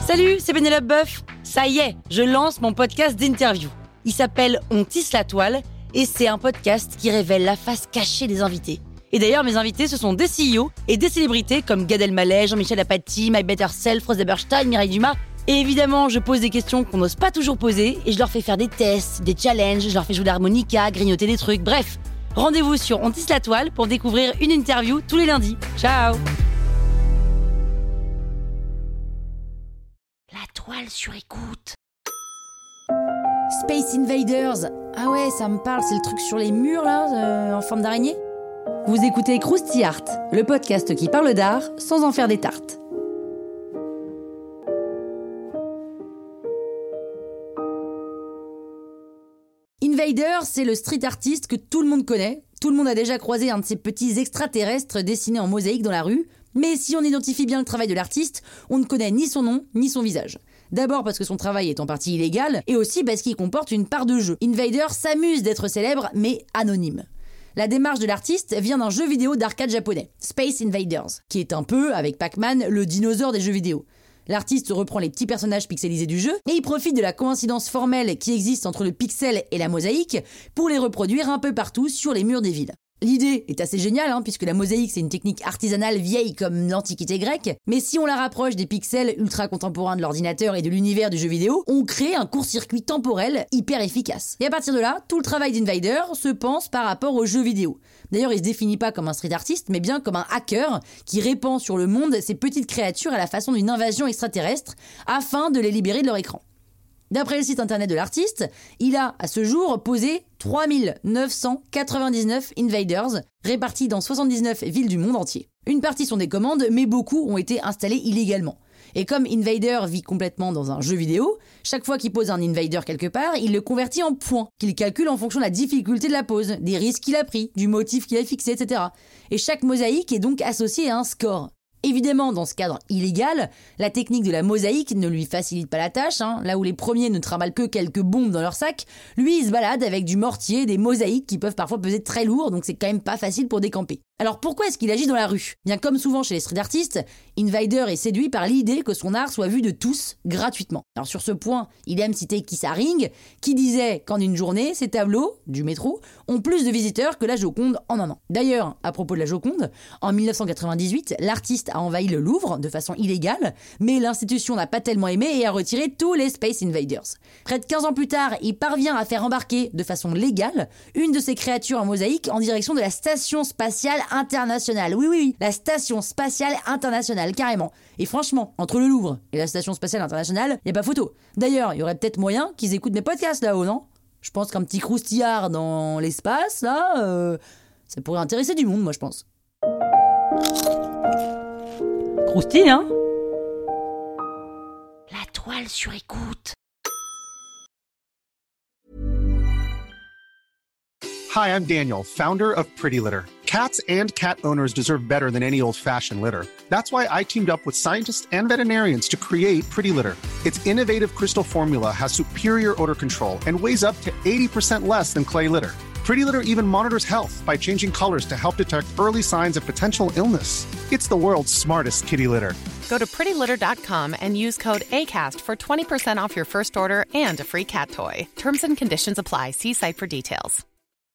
Salut, c'est Pénélope Boeuf. Ça y est, je lance mon podcast d'interview. Il s'appelle On tisse la toile et c'est un podcast qui révèle la face cachée des invités. Et d'ailleurs, mes invités, ce sont des CEO et des célébrités comme Gad Elmaleh, Jean-Michel Apathy, My Better Self, Rose Eberstein, Mireille Dumas. Et évidemment, je pose des questions qu'on n'ose pas toujours poser et je leur fais faire des tests, des challenges, je leur fais jouer de l'harmonica, grignoter des trucs, bref. Rendez-vous sur On tisse la toile pour découvrir une interview tous les lundis. Ciao! La toile sur écoute. Space Invaders. Ah ouais, ça me parle, c'est le truc sur les murs là, en forme d'araignée. Vous écoutez Krusty Art, le podcast qui parle d'art sans en faire des tartes. Invader, c'est le street artiste que tout le monde connaît. Tout le monde a déjà croisé un de ces petits extraterrestres dessinés en mosaïque dans la rue. Mais si on identifie bien le travail de l'artiste, on ne connaît ni son nom, ni son visage. D'abord parce que son travail est en partie illégal, et aussi parce qu'il comporte une part de jeu. Invader s'amuse d'être célèbre, mais anonyme. La démarche de l'artiste vient d'un jeu vidéo d'arcade japonais, Space Invaders, qui est un peu, avec Pac-Man, le dinosaure des jeux vidéo. L'artiste reprend les petits personnages pixelisés du jeu, et il profite de la coïncidence formelle qui existe entre le pixel et la mosaïque pour les reproduire un peu partout sur les murs des villes. L'idée est assez géniale, puisque la mosaïque c'est une technique artisanale vieille comme l'Antiquité grecque, mais si on la rapproche des pixels ultra contemporains de l'ordinateur et de l'univers du jeu vidéo, on crée un court-circuit temporel hyper efficace. Et à partir de là, tout le travail d'Invader se pense par rapport aux jeux vidéo. D'ailleurs, il se définit pas comme un street artiste, mais bien comme un hacker qui répand sur le monde ces petites créatures à la façon d'une invasion extraterrestre afin de les libérer de leur écran. D'après le site internet de l'artiste, il a, à ce jour, posé 3999 Invaders, répartis dans 79 villes du monde entier. Une partie sont des commandes, mais beaucoup ont été installés illégalement. Et comme Invader vit complètement dans un jeu vidéo, chaque fois qu'il pose un Invader quelque part, il le convertit en points, qu'il calcule en fonction de la difficulté de la pose, des risques qu'il a pris, du motif qu'il a fixé, etc. Et chaque mosaïque est donc associée à un score. Évidemment, dans ce cadre illégal, la technique de la mosaïque ne lui facilite pas la tâche. Là où les premiers ne trimballent que quelques bombes dans leur sac, lui il se balade avec du mortier, des mosaïques qui peuvent parfois peser très lourd, donc c'est quand même pas facile pour décamper. Alors pourquoi est-ce qu'il agit dans la rue ? Bien comme souvent chez les street artistes, Invader est séduit par l'idée que son art soit vu de tous gratuitement. Alors sur ce point, il aime citer Keith Haring, qui disait qu'en une journée, ses tableaux, du métro, ont plus de visiteurs que la Joconde en un an. D'ailleurs, à propos de la Joconde, en 1998, l'artiste a envahi le Louvre de façon illégale, mais l'institution n'a pas tellement aimé et a retiré tous les Space Invaders. Près de 15 ans plus tard, il parvient à faire embarquer de façon légale une de ses créatures en mosaïque en direction de la Station Spatiale Internationale. Oui, la Station Spatiale Internationale, carrément. Et franchement, entre le Louvre et la Station Spatiale Internationale, y a pas photo. D'ailleurs, il y aurait peut-être moyen qu'ils écoutent mes podcasts là-haut, non ? Je pense qu'un petit croustillard dans l'espace, là, ça pourrait intéresser du monde, moi je pense. Croustille, hein ? La toile sur écoute. Hi, I'm Daniel, founder of Pretty Litter. Cats and cat owners deserve better than any old-fashioned litter. That's why I teamed up with scientists and veterinarians to create Pretty Litter. Its innovative crystal formula has superior odor control and weighs up to 80% less than clay litter. Pretty Litter even monitors health by changing colors to help detect early signs of potential illness. It's the world's smartest kitty litter. Go to prettylitter.com and use code ACAST for 20% off your first order and a free cat toy. Terms and conditions apply. See site for details.